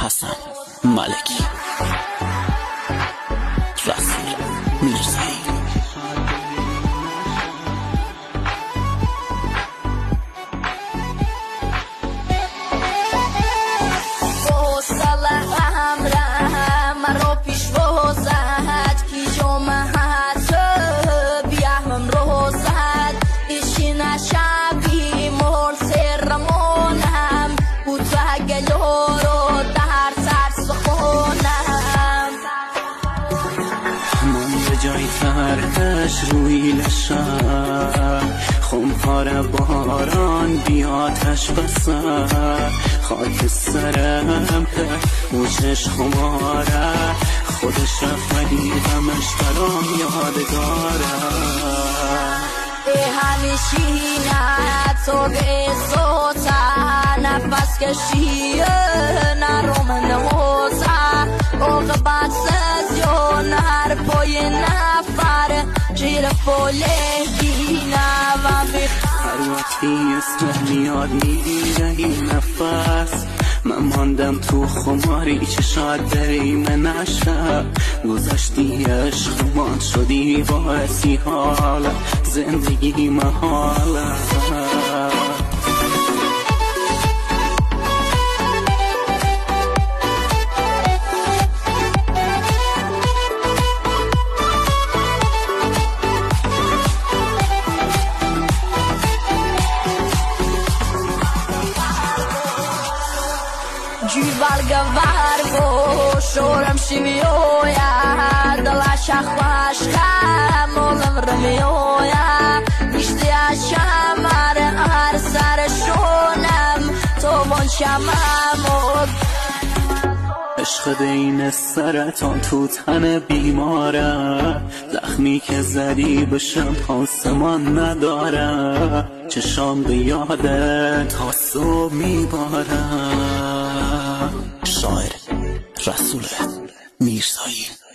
حسن ملکی، رسول میرزایی. جای ترش روی لشم خمپاره باران بی آتش بسر خاک سرم که موچش خماره خودش رفت ولی غمش برام یادگاره. همیشینه تو به صوته نفس کشیه نروم نوزه عقبت سزیونه پای نفر جیر پوله گینه و هر وقتی اسم میاد میگیره این نفس من ماندم تو خماری چشات دریمه نشه گذشتی عشقمان شدی باعثی حالا زندگی محاله. Gyvalga vargo, shoram shivioya, dalasha khwashka, molam ramioya, ishti ashamar har sar shonam, to von shamamod. عشق بین سرطان تو تن بیماره زخمی که زدی به شب آسمان نداره چشام به یاده تا صبح میباره. شاعر رسول میرزایی.